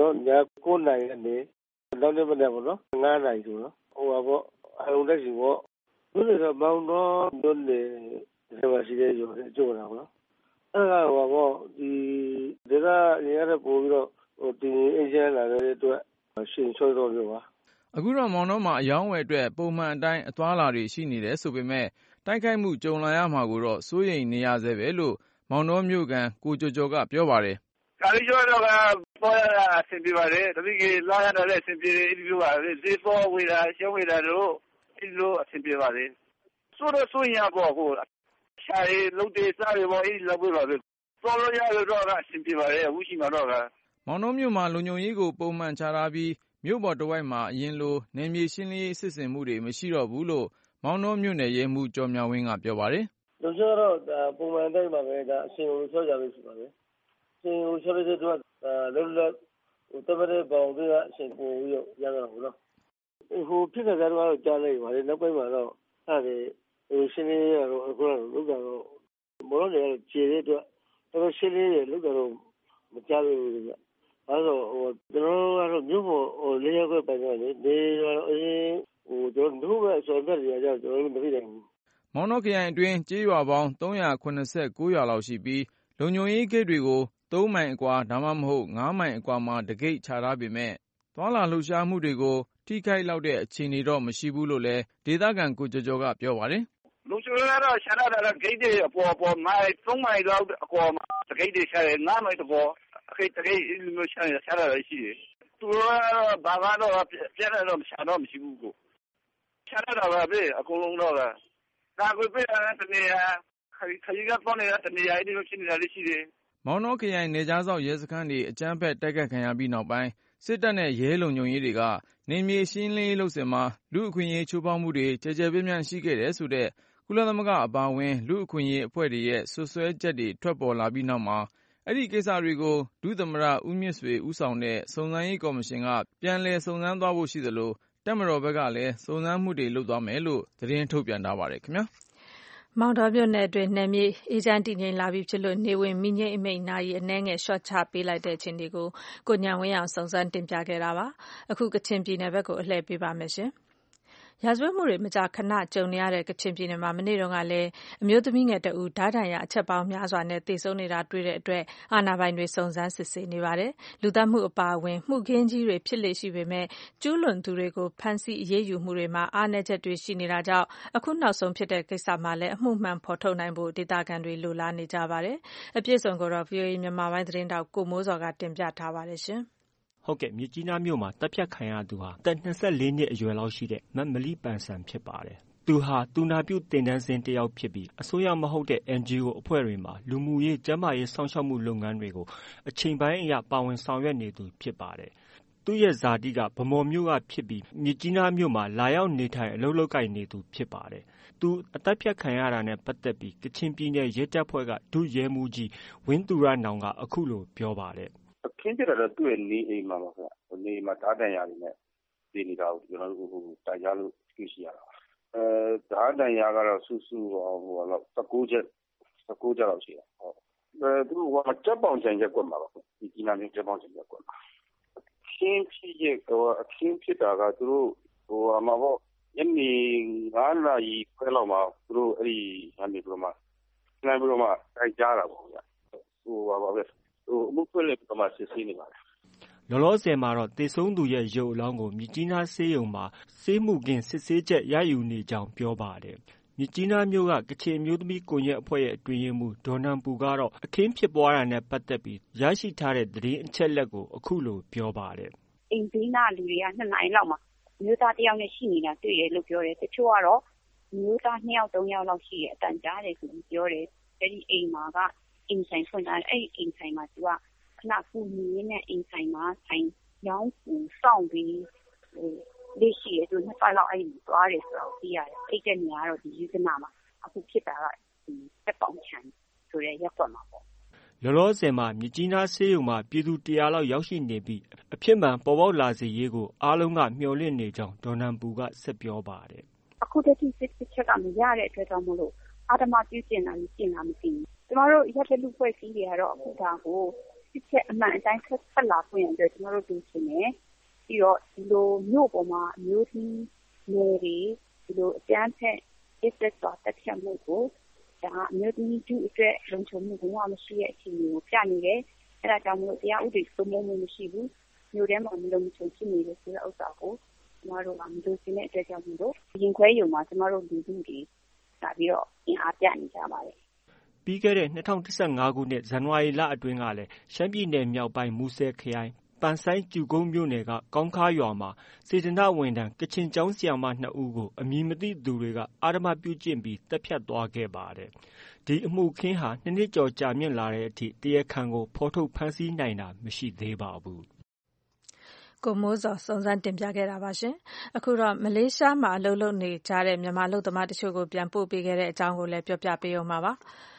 9 နာရီကနေနောက်နေ့မနက်ပေါ့နော်5 နာရီဆိုတော့အရုံတက်စီပေါ့မြို့နယ်ကမောင်တောမြို့နယ်ဒီမှာရှိတဲ့ရုံးကျိုးတာပေါ့နော်အဲ့ဒါဒီဒေသရရပို့ပြီးတော့ဒီအေဂျင့်လာတဲ့အတွက်ရှင်ချောတော့ပြောပါအခုတော့မောင်တောမှာအယောင်းဝယ်အတွက်ပုံမှန်အတိုင်းအသွားလာတွေရှိနေတယ်ဆိုပေမဲ့တိုက်ခိုက်မှုကြုံလာရမှာကိုတော့စိုးရိမ်နေရဆဲပဲလို့မောင်တောမြို့ကန်ကိုကျော်ကျော်ကပြောပါတယ်ကာလီကျော်တော့ကပေါ်ရတာအဆင်ပြေပါတယ်တတိကလာရတာလည်းအဆင်ပြေတယ်ဒီလိုပါလေဈေးပေါ်ဝေတာရှုံးဝေတာတို့ဒီလိုအဆင်ပြေပါလေဆိုရင်ပေါ့ကိုရှားရီလုံးတေးစားရပေါ့လောက်ပြပါပဲပေါ်လို့ရတော့ကအဆင်ပြေပါတယ်အခုရှိမှာတော့ကမောင်နှောမြို့မှာလုံခြုံရေးကိုပုံမှန်ချထားပြီးမြို့ပေါ်တစ်ဝိုက်မှာအရင်လိုနယ်မြေရှင်းလင်းရေးစစ်ဆင်မှုတွေမရှိတော့ဘူးလို့မောင်နှောမြို့နယ်ရဲမှူးကျော်မြဝင်းကပြောပါတယ်လုံခြုံရေးတော့ပုံမှန်တိုင်းမှာပဲဒါအရှင်ကိုချောကြလို့ရှိပါပဲအရှင်ကိုချောတဲ့အတွက်လောလောတမတဲ့ဘောင်တွေကအရှင်ပို့ပြီးရတာဟုတ်လားဖြစ်တဲ့ကတော့ကြားလိုက်ပါလေနောက်ပိုင်းမှာတော့အဲ့ဒီရှင်းလင်းရတော့အခုကတော့လောက်ကတော့မော်တော်တွေကတော့ခြေတဲ့အတွက်တော့ရှင်းလင်းရလောက်ကတော့မကြဘူးဗျ။အဲဆိုကျွန်တော်တို့ကတော့မြို့ပေါ်လေးရောက်ပဲပိုင်တယ်လေ။ဒီတော့ကျွန်တော်တို့ပဲဆိုတဲ့နေရာကျကျွန်တော်တို့မသိနိုင်ဘူး။မောင်တောခရိုင်အတွင်းကျေးရွာပေါင်း389ရွာလောက်ရှိပြီးလုံခြုံရေးဂိတ်တွေကို3မိုင်အကွာဒါမှမဟုတ်5မိုင်အကွာမှာတဂိတ်ချထားပေမဲ့သွားလာလှုပ်ရှားမှုတွေကိုထိခိုက်လောက်တဲ့အခြေအနေတော့မရှိဘူးလို့လည်းဒေသခံကိုကျော်ကျော်ကပြောပါတယ်။လုံခြုံရေးကတော့ရှာတာဂိတ်တွေအပေါ်မိုင်3မိုင်လောက်အကွာမှာတဂိတ်တွေရှာတယ်5မိုင်တပေါ်အခိတ်တဂိတ်မျိုးရှာတာလည်းရှိတယ်။သူတို့ကတော့ဘာမှတော့ပြတ်တော့ရှာတော့မရှိဘူးကို။ရှာတာပါပဲအကုန်လုံးတော့ဒါကိုပြတဲ့တနေရာခရီးကပေါ်နေတဲ့တနေရာအဲ့ဒီလိုဖြစ်နေတာလည်းရှိတယ်။မောင်တောခရိုင်နယ်ခြားစောင့်ရဲစခန်းတွေအကြမ်းဖက်တိုက်ခိုက်ခံရပြီးနောက်ပိုင်းစစ်တပ်နဲ့ရဲလုံခြုံရေးတွေကနယ်မြေရှင်းလင်းရေးလုပ်စဉ်မှာလူ့အခွင့်အရေးချိုးဖောက်မှုတွေကြဲကြဲပြန့်ပြန့်ရှိခဲ့တယ်ဆိုတဲ့ကုလသမဂ္ဂအပါအဝင်လူ့အခွင့်အရေးအဖွဲ့တွေရဲ့စွပ်စွဲချက်တွေထွက်ပေါ်လာပြီးနောက်မှာအဲ့ဒီကိစ္စတွေကိုဒုသမ္မတဦးမြင့်ဆွေဦးဆောင်တဲ့စုံစမ်းရေးကော်မရှင်ကပြန်လည်စုံစမ်းသွားဖို့ရှိသလိုတပ်မတော်ဘက်ကလည်းစုံစမ်းမှုတွေလုပ်သွားမယ်လို့သတင်းထုတ်ပြန်ထားပါတယ်ခင်ဗျာမောင်တောမြို့နယ်အတွင်းနယ်မြေအေဂျင့်တည်ငြိမ်လာပြီဖြစ်လို့နေဝင်မိငိမ့်အမိန့်နာရီအနှဲငယ်ရှော့ချပေးလိုက်တဲ့အခြေအနေကိုကိုညံဝင်းအောင်စုံစမ်းတင်ပြခဲ့တာပါအခုကချင်ပြည်နယ်ဘက်ကိုအလှည့်ပေးပါမယ်ရှင်ရာဇဝတ်မှုတွေမကြာခဏကြုံနေရတဲ့ကချင်ပြည်နယ်မှာမနေ့တုန်းကလည်းအမျိုးသမီးငယ်တဦးဓားဒဏ်ရာအချက်ပေါင်းများစွာနဲ့သေဆုံးနေတာတွေ့တဲ့အတွက်အာဏာပိုင်တွေစုံစမ်းစစ်ဆေးနေပါတယ်။လူသတ်မှုအပါအဝင်မှုခင်းကြီးတွေဖြစ်လေရှိပေမဲ့ကျူးလွန်သူတွေကိုဖမ်းဆီးအရေးယူမှုတွေမှာအားနည်းချက်တွေရှိနေတာကြောင့်အခုနောက်ဆုံးဖြစ်တဲ့ကိစ္စမှာလည်းအမှုမှန်ဖော်ထုတ်နိုင်ဖို့ဒေသခံတွေလိုလားနေကြပါတယ်။အပြည့်စုံကိုတော့ VOA မြန်မာပိုင်းသတင်းတောက်ကိုမိုးစောကတင်ပြထားပါတယ်ရှင်။ဟုတ်ကဲ့မြစ်ကြီးနားမြို့မှာတပ်ဖြတ်ခံရသူဟာအသက်24နှစ်အရွယ်လောက်ရှိတဲ့မမလီပန်ဆန်ဖြစ်ပါတယ်။သူဟာသူနာပြုသင်တန်းဆင်းတစ်ယောက်ဖြစ်ပြီးအစိုးရမဟုတ်တဲ့ NGO အဖွဲ့တွေမှာလူမှုရေးကျန်းမာရေးစောင့်ရှောက်မှုလုပ်ငန်းတွေကိုအချိန်ပိုင်းအရပါဝင်ဆောင်ရွက်နေသူဖြစ်ပါတယ်။သူ့ရဲ့ဇာတိကဗမော်မြို့ကဖြစ်ပြီးမြစ်ကြီးနားမြို့မှာလာရောက်နေထိုင်အလုပ်လုပ်ကိုင်နေသူဖြစ်ပါတယ်။သူအသက်ဖြတ်ခံရတာနဲ့ပတ်သက်ပြီးကချင်ပြည်နယ်ရဲတပ်ဖွဲ့ကဒုရဲမှူးကြီးဝင်းသူရနောင်ကအခုလိုပြောပါတယ်။အခင်းဖြစ်တာတော့သူ့ရဲ့နေအိမ်မှာပါခင်ဗျ။နေအိမ်မှာဓားဒဏ်ရာတွေနဲ့နေနေတာကိုကျွန်တော်တို့တိုင်ကြားလို့သိရှိရတာပါ။ဓားဒဏ်ရာကတော့စုစု19ချက်လောက်ရှိတယ်။သူကတပ်ပေါင်ချန်ရက်ကွက်မှာပါ။ဒီကြီးနားမြို့တပ်ပေါင်ချန်ရက်ကွက်မှာ။အခင်းဖြစ်တာကသူတို့ညနေ9နာရီခွဲလောက်မှာသူတို့အဲ့ဒီကနေပြီးတော့မှတိုင်ကြားတာပေါ့ဗျာ။အမှုဖွင့်လှစ်ပြီးတော့မှစစ်ဆေးနေပါတယ်။လောလောဆယ်မှာတော့သေဆုံးသူရဲ့ရုပ်အလောင်းကိုမြစ်ကြီးနားဆေးရုံမှာဆေးမှုခင်းစစ်ဆေးချက်ရယူနေကြောင်းပြောပါတယ်။မြစ်ကြီးနားမြို့ကကချင်အမျိုးသမီးကွန်ရက်အဖွဲ့ရဲ့အတွင်းရေးမှူးဒေါ်နန်ပူကတော့အခင်းဖြစ်ပွားတာနဲ့ပတ်သက်ပြီးရရှိထားတဲ့သတင်းအချက်အလက်ကိုအခုလိုပြောပါတယ်။အိမ်ဘေးနားလူတွေက2နာရီလောက်မှာမျိုးသားတစ်ယောက်နဲ့ရှိနေတာတွေ့တယ်လို့ပြောတယ်။တချို့ကတော့မျိုးသား2ယောက်3ယောက်လောက်ရှိတယ်အတန်ကြားတယ်ဆိုပြီးပြောတယ်။အဲဒီအိမ်မှာကအိမ်ဆိုင်ဖွင့်ထားတယ်။အဲဒီအိမ်ဆိုင်မှာသူကခဏကူညီရင်းနဲ့အိမ်ဆိုင်မှာဆိုင်ရောင်းပူစောင့်ပြီးလေးရှိတယ်သူ2ပတ်လောက်အဲ့ဒီသွားတယ်ဆိုတော့သိရတယ်။အဲ့တဲ့နေရာကတော့ဒီယူကနာမှာအခုဖြစ်တာကဒီတက်ပေါင်ချန်ဆိုတဲ့ရက်ကွက်မှာပေါ့။လောလောဆယ်မှာမြစ်ကြီးနားဆေးရုံမှာပြည်သူ100လောက်ရောက်ရှိနေပြီးအဖြစ်မှန်ပေါ်ပေါက်လာစေရေးကိုအားလုံးကမျှော်လင့်နေကြောင်းဒေါ်နန်ပူကဆက်ပြောပါတယ်။အခုတည်းကစစ်ချက်ကမရတဲ့အတွက်ကြောင့်မို့လို့အာတမပြုကျင်တာမသိဘူး။ကျမတို့ရက်တဲ့လူဖွဲ့စည်းတွေကတော့အခုဒါကိုစစ်ချက်အမှန်အတိုင်းဆက်လာဖွင့်အတွက်ကျမတို့လုပ်ချင်တယ်။ပြီးတော့ဒီလိုမြို့ပေါ်မှာအမျိုးသမီးနယ်တွေဒီလိုအကျန်းဖက်စစ်စွာတက်ဖြတ်မှုကိုဒါအမျိုးသမီးတို့အတွက်လုံခြုံမှုဘဝမရှိတဲ့အခြေအနေကိုပြနေတယ်။အဲဒါကြောင့်မို့တရားဥပဒေစိုးမိုးမှုမရှိဘူး။မြို့ထဲမှာမလုံခြုံဖြစ်နေတယ်ဆိုတဲ့ဥစ္စာကိုကျမတို့ကမလို့ရှင်းတဲ့အတွက်ကြောင့်မို့လို့ရင်ခွဲရုံမှာကျမတို့လူထုတွေလာပြီးတော့အင်အားပြနေကြပါတယ်။ပြီးခဲ့တဲ့2015ခုနှစ်ဇန်နဝါရီလအတွင်းကလည်းရှမ်းပြည်နယ်မြောက်ပိုင်းမူဆယ်ခရိုင်ပန်ဆိုင်းကျူကုန်းမြို့နယ်ကကောင်းခါရွာမှာစေတနာ့ဝန်ထမ်းကချင်ကျောင်းဆရာမ2ဦးကိုအမည်မသိသူတွေကအဓမ္မပြုကျင့်ပြီးတပ်ဖြတ်သွားခဲ့ပါတယ်။ဒီအမှုခင်းဟာ2နှစ်ကျော်ကြာမြင့်လာတဲ့အထိတရားခံကိုဖော်ထုတ်ဖမ်းဆီးနိုင်တာမရှိသေးပါဘူး။ကိုမိုးစောစုံစမ်းတင်ပြခဲ့တာပါရှင်။အခုတော့မလေးရှားမှာအလုပ်လုပ်နေကြတဲ့မြန်မာလုပ်သမားတချို့ကိုပြန်ပို့ပေးခဲ့တဲ့အကြောင်းကိုလည်းပြောပြပေးအောင်ပါ။မ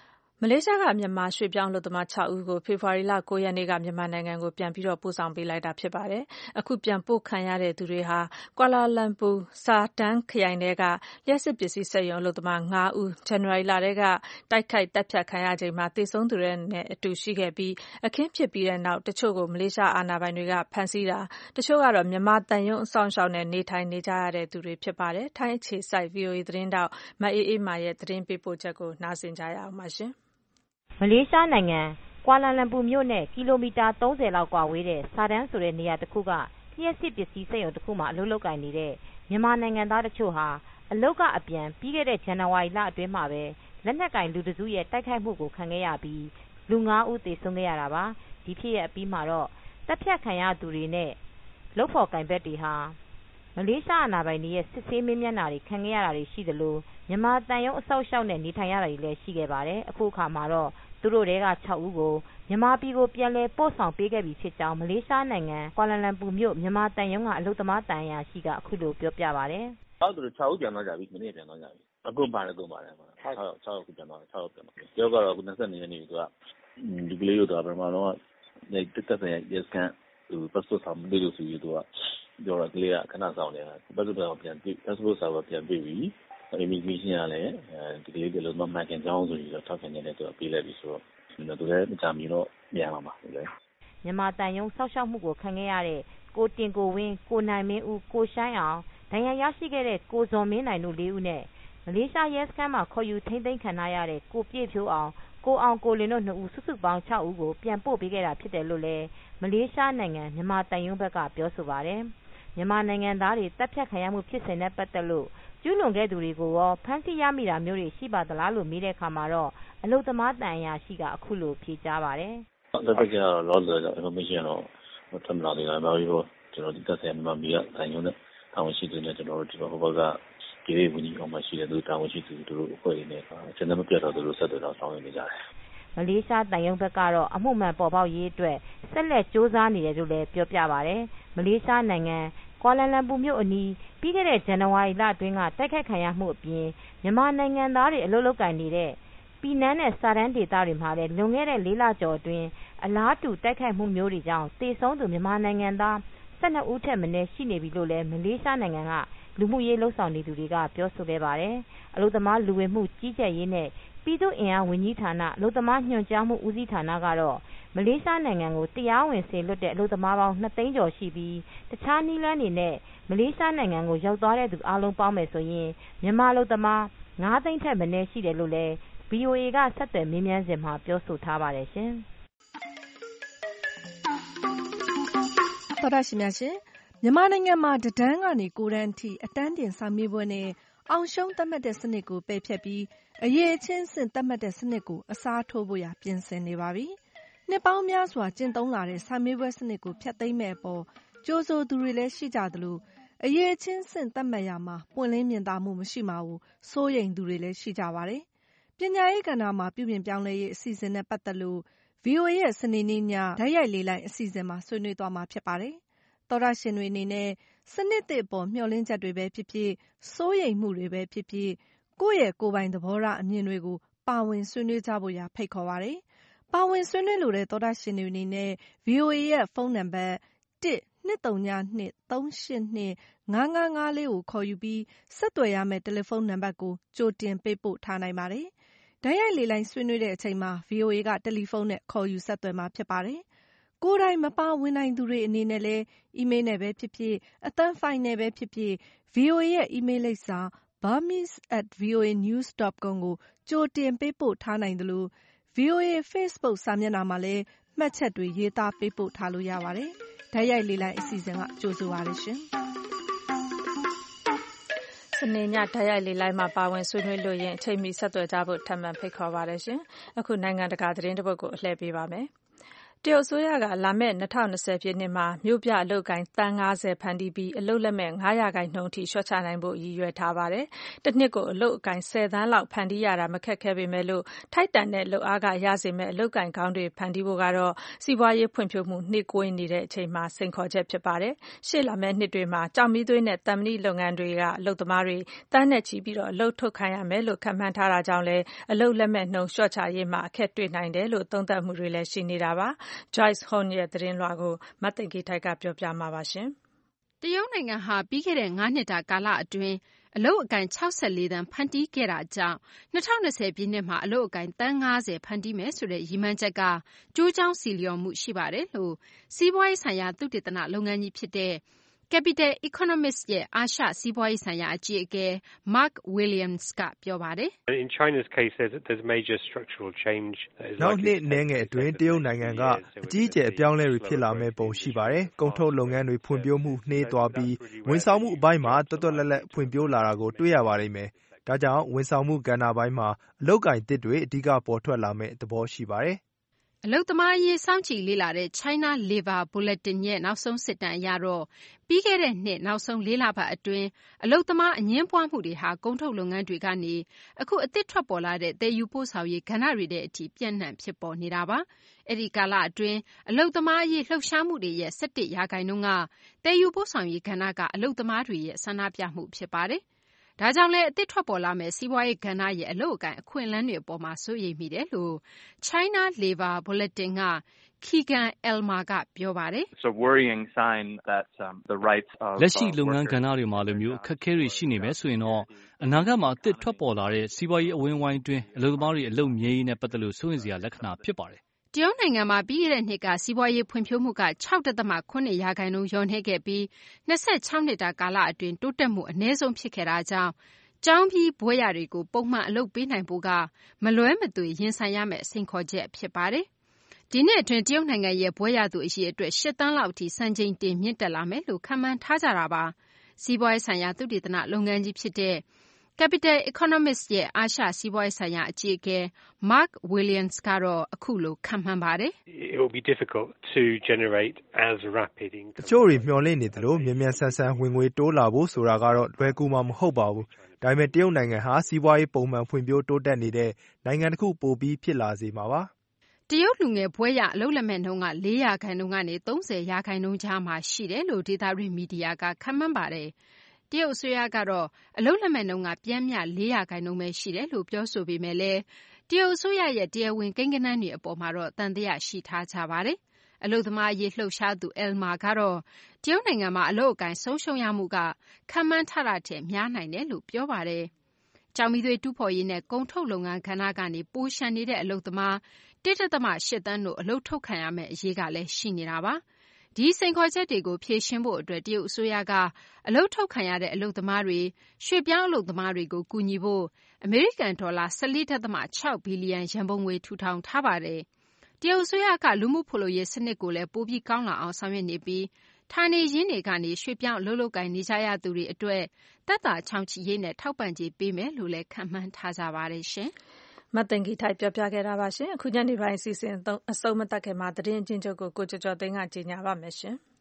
မလေးရှားကမြန်မာရွှေ့ပြောင်းအလုပ်သမား 6 ဦးကိုဖေဖော်ဝါရီလ 9 ရက်နေ့ကမြန်မာနိုင်ငံကိုပြန်ပြီးပို့ဆောင်ပေးလိုက်တာဖြစ်ပါတယ်။အခုပြန်ပို့ခံရတဲ့သူတွေဟာကွာလာလမ်ပူစာတန်းခရိုင်ထဲကလျှပ်စစ်ပစ္စည်းစက်ရုံအလုပ်သမား 5 ဦးဇန်နဝါရီလထဲကတိုက်ခိုက်တပ်ဖြတ်ခံရချိန်မှာသေဆုံးသူတွေနဲ့အတူရှိခဲ့ပြီးအခင်းဖြစ်ပြီးတဲ့နောက်တချို့ကိုမလေးရှားအာဏာပိုင်တွေကဖမ်းဆီးတာတချို့ကတော့မြန်မာသံရုံးအစောင့်အရှောက်နဲ့နေထိုင်နေကြရတဲ့သူတွေဖြစ်ပါတယ်။ထိုင်းအခြေစိုက် VOA သတင်းတောက်မအေးအေးမာရဲ့သတင်းပေးပို့ချက်ကိုနားဆင်ကြရအောင်ပါရှင်။မလေးရှားနိုင်ငံကွာလာလမ်ပူမြို့နဲ့ကီလိုမီတာ 30 လောက်ကွာဝေးတဲ့စာတန်းဆိုတဲ့နေရာတစ်ခုကလျှပ်စစ်ပစ္စည်းစက်ရုံတစ်ခုမှာအလုပ်လုပ်ကိုင်နေတဲ့မြန်မာနိုင်ငံသားတို့ဟာအလုပ်ကအပြန်ပြီးခဲ့တဲ့ဇန်နဝါရီလအတွင်းမှာပဲလက်နက်ကင်လူတစုရဲ့တိုက်ခိုက်မှုကိုခံခဲ့ရပြီးလူ 5 ဦးသေဆုံးခဲ့ရတာပါ။ဒီဖြစ်ရပ်အပြီးမှာတော့တပ်ဖြတ်ခံရသူတွေနဲ့လုပ်ဖော်ကိုင်ဘက်တွေဟာမလေးရှားအာဏာပိုင်တွေရဲ့စစ်ဆေးမေးမြန်းတာတွေခံခဲ့ရတာတွေရှိသလိုမြန်မာတန်ရုံးအစောင့်အရှောက်နဲ့နေထိုင်ရတာတွေလည်းရှိခဲ့ပါတယ်။အခုအခါမှာတော့သူတို့တွေက6 ဦးကိုမြန်မာပြည်ကိုပြန်လည်ပို့ဆောင်ပေးခဲ့ပြီဖြစ်ကြောင်းမလေးရှားနိုင်ငံကွာလာလမ်ပူမြို့မြန်မာတန်ရုံးကအလုပ်သမားတန်ရာရှိကအခုလိုပြောပြပါတယ်။ဟုတ်တယ်6 ဦးပြန်သွားကြပြီမနေ့ပြန်သွားကြပြီ။အခုပါတယ်6 ဦးပြန်သွားတယ်6 ဦးပြန်သွားတယ်။ပြောကတော့အခု22ရက်နေ့သူကဒီကလေးတို့ကပထမတော့တက်တက်ဆိုင်ရက်စကန်ပတ်စပို့ဆောင်ပေးလို့ဆိုပြီးသူကပြောတော့ကလေးကခဏဆောင်နေတာပတ်စပို့ဆောင်ပြန်ပြီးပတ်စပို့ဆောင်ပြန်ပြီးပြီimmigration ကလည်းဒီကလေးတွေလုံးဝမှန်ကန်ကြောင်းဆိုပြီးတော့ထောက်ခံနေတယ်သူကပေးလိုက်ပြီဆိုတော့သူလည်းအကြမ်းပြီးတော့ပြန်လာမှာလေမြန်မာတန်ရုံးဆောက်ရှောက်မှုကိုခံခဲ့ရတဲ့ကိုတင်ကိုဝင်းကိုနိုင်မင်းဦးကိုရှိုင်းအောင်ဒဏ်ရာရရှိခဲ့တဲ့ကိုဇော်မင်းနိုင်တို့ 4 ဦးနဲ့မလေးရှားရဲစခန်းမှာခေါ်ယူထိန်းသိမ်းခံထားရတဲ့ကိုပြည့်ဖြိုးအောင်ကိုအောင်ကိုလင်းတို့ 2 ဦးစုစုပေါင်း 6 ဦးကိုပြန်ပို့ပေးခဲ့တာဖြစ်တယ်လို့လည်းမလေးရှားနိုင်ငံမြန်မာတန်ရုံးဘက်ကပြောဆိုပါတယ်။မြန်မာနိုင်ငံသားတွေတပ်ဖြတ်ခံရမှုဖြစ်စဉ်နဲ့ပတ်သက်လို့ကျူးလွန်ခဲ့သူတွေကိုရောဖမ်းဆီးရမိတာမျိုးတွေရှိပါသလားလို့မေးတဲ့အခါမှာတော့အလုပ်သမားတန်ရာရှိကအခုလိုဖြေကြားပါတယ်။တပ်ဖြတ်ကတော့လောလောဆယ် information တော့ထပ်မလာသေးဘူး။ဘာလို့လဲကျွန်တော်ဒီသက်ဆိုင်မြန်မာပြည်ကတန်ရုံးနဲ့တာဝန်ရှိသူနဲ့ကျွန်တော်တို့ဒီဘက်ကပြည်ရေးဝန်ကြီးအောင်မရှိတဲ့သူတာဝန်ရှိသူတို့အဖွဲ့တွေနဲ့ကျွန်တော်မပြတ်တော့သူတို့ဆက်သွယ်တော့ဆောင်ရွက်နေကြတယ်။မလေးရှားတန်ရုံးဘက်ကတော့အမှုမှန်ပေါ်ပေါက်ရေးအတွက်ဆက်လက်စ조사နေတယ်လို့လည်းပြောပြပါတယ်။မလေးရှားနိုင်ငံကွာလာလမ်ပူမြို့အနီးပြီးခဲ့တဲ့ဇန်နဝါရီလအတွင်းကတိုက်ခိုက်ခံရမှုအပြင်မြန်မာနိုင်ငံသားတွေအလုပ်လုပ်ကိုင်နေတဲ့ပီနန်းနဲ့စာတန်းဒေသတွေမှာလည်းလွန်ခဲ့တဲ့4 လကျော်အတွင်းအလားတူတိုက်ခိုက်မှုမျိုးတွေကြောင့်သေဆုံးသူမြန်မာနိုင်ငံသား12 ဦးထက်မနည်းရှိနေပြီလို့လည်းမလေးရှားနိုင်ငံကလူမှုရေးလှုပ်ဆောင်နေသူတွေကပြောဆိုခဲ့ပါတယ်။အလုပ်သမားလူဝင်မှုကြီးကြပ်ရေးနဲ့ပြည်သူ့အင်အားဝန်ကြီးဌာနအလုပ်သမားညွှန်ကြားမှုဦးစီးဌာနကတော့မလေးရှားနိုင်ငံကိုတရားဝင်စေလွှတ်တဲ့အလုပ်သမားပေါင်း2 သိန်းကျော်ရှိပြီးတခြားနည်းလမ်းတွေနဲ့မလေးရှားနိုင်ငံကိုရောက်သွားတဲ့သူအားလုံးပေါင်းမယ်ဆိုရင်မြန်မာအလုပ်သမား5 သိန်းထက်မနည်းရှိတယ်လို့လည်း VOA ကဆက်သွယ်မေးမြန်းစဉ်မှာပြောဆိုထားပါတယ်ရှင်။သောတရှင်များရှင်မြန်မာနိုင်ငံမှာတဒန်းကနေ9 တန်းအထိအတန်းတင်စာမေးပွဲနဲ့အောင်ရှုံးသတ်မှတ်တဲ့စနစ်ကိုပယ်ဖျက်ပြီးအရေးအချင်းဆင့်သတ်မှတ်တဲ့စနစ်ကိုအစားထိုးဖို့ပြင်ဆင်နေပါပြီ။နှစ်ပေါင်းများစွာကျင့်သုံးလာတဲ့စာမေးပွဲစနစ်ကိုဖျက်သိမ်းမဲ့အပေါ်ကြိုးဆိုသူတွေလည်းရှိကြသလိုအရေးအချင်းဆင့်သတ်မှတ်ရမှာပွင့်လင်းမြင်သာမှုမရှိမှာကိုစိုးရိမ်သူတွေလည်းရှိကြပါတယ်။ပညာရေးကဏ္ဍမှာပြုပြင်ပြောင်းလဲရေးအစီအစဉ်နဲ့ပတ်သက်လို့ VOA ရဲ့စနေနေ့ညတိုက်ရိုက်လေ့လာအစီအစဉ်မှာဆွေးနွေးသွားမှာဖြစ်ပါတယ်။သောတရှင်တွေအနေနဲ့စနစ်သစ်အပေါ်မျှော်လင့်ချက်တွေပဲဖြစ်ဖြစ်စိုးရိမ်မှုတွေပဲဖြစ်ဖြစ်ကိုယ့်ရဲ့ကိုယ်ပိုင်သဘောထားအမြင်တွေကိုပါဝင်ဆွေးနွေးကြဖို့ဖိတ်ခေါ်ပါတယ်။ပါဝင်ဆွေးနွေးလိုတဲ့သောတရှင်တွေအနေနဲ့ VOA ရဲ့ဖုန်းနံပါတ်1-232-382-5554ကိုခေါ်ယူပြီးဆက်သွယ်ရမယ့်တယ်လီဖုန်းနံပါတ်ကိုကြိုတင်ပေးပို့ထားနိုင်ပါတယ်။တိုက်ရိုက်လေလိုင်းဆွေးနွေးတဲ့အချိန်မှာ VOA ကတယ်လီဖုန်းနဲ့ခေါ်ယူဆက်သွယ်မှာဖြစ်ပါတယ်။ကိုယ်တိုင်မပါဝင်နိုင်သူတွေအနေနဲ့လည်းအီးမေးလ်နဲ့ပဲဖြစ်ဖြစ်အသံဖိုင်နဲ့ပဲဖြစ်ဖြစ် VOA ရဲ့အီးမေးလ်လိပ်စာ burmese@voanews.com ကိုကြိုတင်ပေးပို့ထားနိုင်သလို VOA Facebook စာမျက်နှာမှာလည်းမှတ်ချက်တွေရေးသားပေးပို့ထားလို့ရပါတယ်။တိုက်ရိုက်လေလိုင်းအစီအစဉ်ကကြိုဆိုပါရရှင်။စနေညတိုက်ရိုက်လေလိုင်းမှာပါဝင်ဆွေးနွေးလို့ရင်အချိန်မီဆက်သွယ်ကြဖို့ထပ်မံဖိတ်ခေါ်ပါတယ်ရှင်။အခုနိုင်ငံတကာသတင်းတစ်ပုဒ်ကိုအလှည့်ပေးပါမယ်။တရုတ်အစိုးရကလာမယ့်2020ပြည့်နှစ်မှာမြို့ပြအလုပ်ကိုင်သန်း90ဖန်တီးပြီးအလုပ်လက်မဲ့9%ထိလျှော့ချနိုင်ဖို့ရည်ရွယ်ထားပါတယ်။တစ်နှစ်ကိုအလုပ်အကိုင်10သန်းလောက်ဖန်တီးရတာမခက်ခဲပေမဲ့လို့ထိုက်တန်တဲ့လုပ်အားကရစေမဲ့အလုပ်ကိုင်ကောင်းတွေဖန်တီးဖို့ကတော့စီးပွားရေးဖွံ့ဖြိုးမှုနှေးကွေးနေတဲ့အချိန်မှာစိန်ခေါ်ချက်ဖြစ်ပါတယ်။ရှေ့လာမယ့်နှစ်တွေမှာကြောင်မီးသွေးနဲ့တံမဏိလုပ်ငန်းတွေကအလုပ်သမားတွေတန်းနဲ့ချီပြီးတော့အလုပ်ထုတ်ခံရမယ်လို့ခန့်မှန်းထားတာကြောင့်လည်းအလုပ်လက်မဲ့နှုန်းလျှော့ချရေးမှာအခက်တွေ့နိုင်တယ်လို့သုံးသပ်မှုတွေလည်းရှိနေတာပါ။ Joyce Huang ရဲ့သတင်းလွှာကိုမသိင်္ဂီထိုက်ကပြောပြမှာပါ။တရုတ်နိုင်ငံဟာပြီးခဲ့တဲ့9နှစ်တာကာလအတွင်းအလုပ်အကိုင်64သန်းဖန်တီးခဲ့တာကြောင့်2020ပြည့်နှစ်မှာအလုပ်အကိုင်သန်း90ဖန်တီးမယ်ဆိုတဲ့ရည်မှန်းချက်ကကျိုးကြောင်းစီလျော်မှုရှိပါတယ်လို့စီးပွားရေးဆိုင်ရာသုတေသနလုပ်ငန်းကြီးဖြစ်တဲ့ Capital Economics ရဲ့အာရှစီးပွားရေးဆိုင်ရာအကြီးအကဲ Mark Williams ကပြောပါတယ်။နောက်နှစ်အနည်းငယ်အတွင်းတရုတ်နိုင်ငံကအကြီးအကျယ်အပြောင်းအလဲတွေဖြစ်လာမယ့်ပုံရှိပါတယ်။ကုန်ထုတ်လုပ်ငန်းတွေဖွံ့ဖြိုးမှုနှေးသွားပြီးဝန်ဆောင်မှုအပိုင်းမှာတော်တော်လက်ဖွံ့ဖြိုးလာတာကိုတွေ့ရပါလိမ့်မယ်။ဒါကြောင့်ဝန်ဆောင်မှုကဏ္ဍပိုင်းမှာအလုပ်ကိုင်သစ်တွေအဓိကပေါ်ထွက်လာမယ့်သဘောရှိပါတယ်။အလုပ်သမားအရေးစောင့်ကြည့်လေ့လာတဲ့ China Labor Bulletin ရဲ့နောက်ဆုံးစစ်တမ်းအရတော့ပြီးခဲ့တဲ့နှစ်နောက်ဆုံး4လပတ်အတွင်းအလုပ်သမားအငင်းပွားမှုတွေဟာကုန်ထုတ်လုပ်ငန်းတွေကနေအခုအသစ်ထွက်ပေါ်လာတဲ့သယ်ယူပို့ဆောင်ရေးကဏ္ဍတွေတဲ့အထိပြန့်နှံ့ဖြစ်ပေါ်နေတာပါ။အဲဒီကာလအတွင်းအလုပ်သမားအရေးလှုပ်ရှားမှုတွေရဲ့17%ကသယ်ယူပို့ဆောင်ရေးကဏ္ဍကအလုပ်သမားတွေရဲ့ဆန္ဒပြမှုဖြစ်ပါတယ်။ဒါကြောင့်လည်းအသစ်ထွက်ပေါ်လာမယ့်စီးပွားရေးကဏ္ဍရဲ့အလုပ်အကိုင်အခွင့်အလမ်းတွေအပေါ်မှာစိုးရိမ်မိတယ်လို့ China Labor Bulletin က Keegan Elmer ကပြောပါတယ်။လက်ရှိလုပ်ငန်းကဏ္ဍတွေမှာလိုမျိုးအခက်အခဲတွေရှိနေမယ်ဆိုရင်တော့အနာဂတ်မှာအသစ်ထွက်ပေါ်လာတဲ့စီးပွားရေးအဝန်းအဝိုင်းအတွင်းအလုပ်သမားတွေအလုပ်မြဲရေးနဲ့ပတ်သက်လို့စိုးရိမ်စရာလက္ခဏာဖြစ်ပါတယ်တရုတ်နိုင်ငံမှာပြီးခဲ့တဲ့နှစ်ကစီးပွားရေးဖွံ့ဖြိုးမှုက 6.7% လျော့နည်းခဲ့ပြီး26နှစ်တာကာလအတွင်းတိုးတက်မှုအနည်းဆုံးဖြစ်ခဲ့တာကြောင့်ကျောင်းပြီးဘွဲ့ရတွေကိုပုံမှန်အလုပ်ပေးနိုင်ဖို့ကမလွဲမသွေရင်ဆိုင်ရမယ့်စိန်ခေါ်ချက်ဖြစ်ပါတယ်။ဒီနှစ်အတွင်းတရုတ်နိုင်ငံရဲ့ဘွဲ့ရသူအရေအတွက်8သန်းလောက်အထိစံချိန်တင်မြင့်တက်လာမယ်လို့ခန့်မှန်းထားကြတာပါ။စီးပွားရေးဆိုင်ရာသုတေသနလုပ်ငန်းကြီးဖြစ်တဲ့ Capital Economics ရဲ့အာရှစီးပွားရေးဆိုင်ရာအကြီးအကဲ Mark Williams ကတော့အခုလိုခန့်မှန်းပါတယ်။တချို့တွေမျှော်လင့်နေသလိုမြန်မြန်ဆန်ဆန်ဝင်ငွေတိုးလာဖို့ဆိုတာကတော့လွယ်ကူမှာမဟုတ်ပါဘူး။ဒါပေမဲ့တရုတ်နိုင်ငံဟာစီးပွားရေးပုံမှန်ဖွံ့ဖြိုးတိုးတက်နေတဲ့နိုင်ငံတစ်ခုပိုပြီးဖြစ်လာစေမှာပါ။တရုတ်လူငယ်ဘွဲ့ရအလုပ်လက်မဲ့နှုန်းက4%ကနေ30%ကြားမှာရှိတယ်လို့ဒေသတွင်းမီဒီယာကခန့်မှန်းပါတယ်။တရုတ်အစိုးရကတော့အလုပ်လက်မဲ့နှုန်းကပျမ်းမျှ4%ပဲရှိတယ်လို့ပြောဆိုပေမဲ့လည်းတရုတ်အစိုးရရဲ့တရားဝင်ကိန်းဂဏန်းတွေအပေါ်မှာတော့သံသယရှိထားကြပါတယ်။အလုပ်သမားအရေးလှုပ်ရှားသူ Elmer ကတော့တရုတ်နိုင်ငံမှာအလုပ်အကိုင်ဆုံးရှုံးရမှုကခန့်မှန်းထားတာထက်များနိုင်တယ်လို့ပြောပါတယ်။ကျောက်မီးသွေးတူးဖော်ရေးနဲ့ကုန်ထုတ်လုပ်ငန်းကဏ္ဍကနေပိုလျှံနေတဲ့အလုပ်သမား1.8 သန်းတို့အလုပ်ထုတ်ခံရမယ့်အရေးကလည်းရှိနေတာပါ။ဒီစိန်ခေါ်ချက်တွေကိုဖြေရှင်းဖို့အတွက်တရုတ်အစိုးရကအလုပ်ထုတ်ခံရတဲ့အလုပ်သမားတွေရွှေ့ပြောင်းအလုပ်သမားတွေကိုကူညီဖို့အမေရိကန်ဒေါ်လာ14.6 ဘီလီယံရန်ပုံငွေထူထောင်ထားပါတယ်။တရုတ်အစိုးရကလူမှုဖူလုံရေးစနစ်ကိုလည်းပိုပြီးကောင်းလာအောင်ဆောင်ရွက်နေပြီးဌာနေရင်းတွေကနေရွှေ့ပြောင်းအလုပ်လုပ်ကိုင်နေကြရသူတွေအတွက်သက်သာချောင်ချိရေးနဲ့ထောက်ပံ့ကြေးပေးမယ်လို့လည်းခန့်မှန်းထားကြပါတယ်ရှင်။မသိင်္ဂီထိုက်ပြောပြခဲ့တာပါရှင်။အခုညနေပိုင်းအစီအစဉ်အဆုံးမသတ်ခင်မှာသတင်းအကျဉ်းချုပ်ကိုကျော်ကျော်သိန်းကကြေညာပါမယ်ရှင်။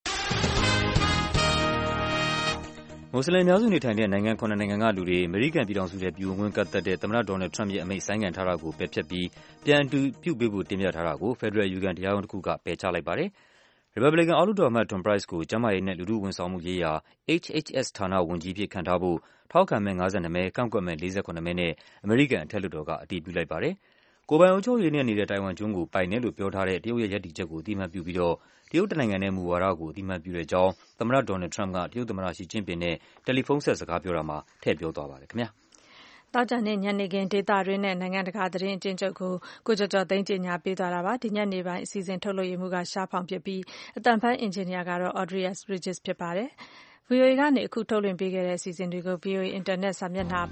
မွတ်စလင်အများစုနေထိုင်တဲ့နိုင်ငံ9နိုင်ငံကလူတွေအမေရိကန်ပြည်ထောင်စုထဲပြည်ဝင်ခွင့်ကန့်သတ်တဲ့သမ္မတဒေါ်နယ်ထရမ့်ရဲ့အမိန့်ဆိုင်းငံ့ထားတာကိုပယ်ဖျက်ပြီးပြန်အတည်ပြုပေးဖို့တင်ပြထားတာကိုဖက်ဒရယ်အယူခံတရားရုံးတစ်ခုကပယ်ချလိုက်ပါတယ်။ ရီပတ်ဘလီကန်အောက်လွှတ်တော်အမတ် Tom Price ကိုကျန်းမာရေးနဲ့လူထုဝန်ဆောင်မှုရေးရာ HHS ဌာနဝန်ကြီးအဖြစ်ခန့်ထားဖို့ထောက်ခံမဲ52မဲ ကန့်ကွက်မဲ48မဲနဲ့အမေရိကန်အထက်လွှတ်တော်ကအတည်ပြုလိုက်ပါတယ်။ကိုယ်ပိုင်အုပ်ချုပ်ရေးနဲ့နေတဲ့တိုင်ဝမ်ကျွန်းကိုပိုင်တယ်လို့ပြောထားတဲ့တရုတ်ရဲ့ရပ်တည်ချက်ကိုအသိအမှတ်ပြုပြီးတော့တရုတ်တနိုင်ငံနဲ့မူဝါဒကိုအသိအမှတ်ပြုတဲ့အကြောင်းသမ္မတဒေါ်နယ်ထရမ့်ကတရုတ်သမ္မတရှီကျင့်ပင်နဲ့တယ်လီဖုန်းဆက်စကားပြောတာမှာထည့်ပြောသွားပါတယ်ခင်ဗျာ။သောကြာနေ့ညနေခင်းဒေသတွင်းနဲ့နိုင်ငံတကာသတင်းအကျဉ်းချုပ်ကိုကိုကျော်ကျော်သိန်းကြေညာပေးသွားတာပါ။ဒီညနေပိုင်းအစီအစဉ်ထုတ်လွှင့်ရေးမှူးကရှားဖောင်ဖြစ်ပြီးအသံဖတ်အင်ဂျင်နီယာကတော့ Audrey Bridges ဖြစ်ပါတယ်။ VOA ကနေအခုထုတ်လွှင့်ပေးခဲ့တဲ့အစီအစဉ်တွေကို VOA အင်တာနက်စာမျက်နှာ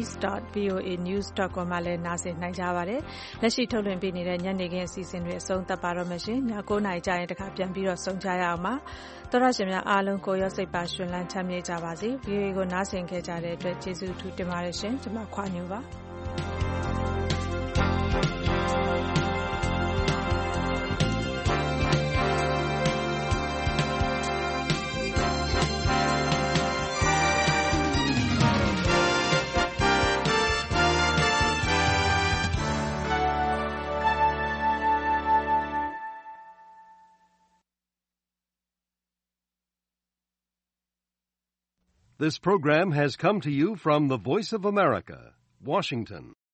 burmese.voanews.com မှာလည်းနားဆင်နိုင်ကြပါတယ်။လက်ရှိထုတ်လွှင့်ပေးနေတဲ့ညနေခင်းအစီအစဉ်တွေအဆုံးသတ်ပါတော့မယ်ရှင်။ည9:00နာရီကျရင်တခါပြန်ပြီးတော့ဆုံကြရအောင်ပါ။သောရရှင်များအားလုံးကိုရောစိတ်ပါရှင်လန်းချမ်းမြေ့ကြပါစေ။ VOA ကိုနားဆင်ခဲ့ကြတဲ့အတွက်ကျေးဇူးအထူးတင်ပါတယ်ရှင်။ကျွန်မခွာညိုပါ။ This program has come to you from the Voice of America, Washington.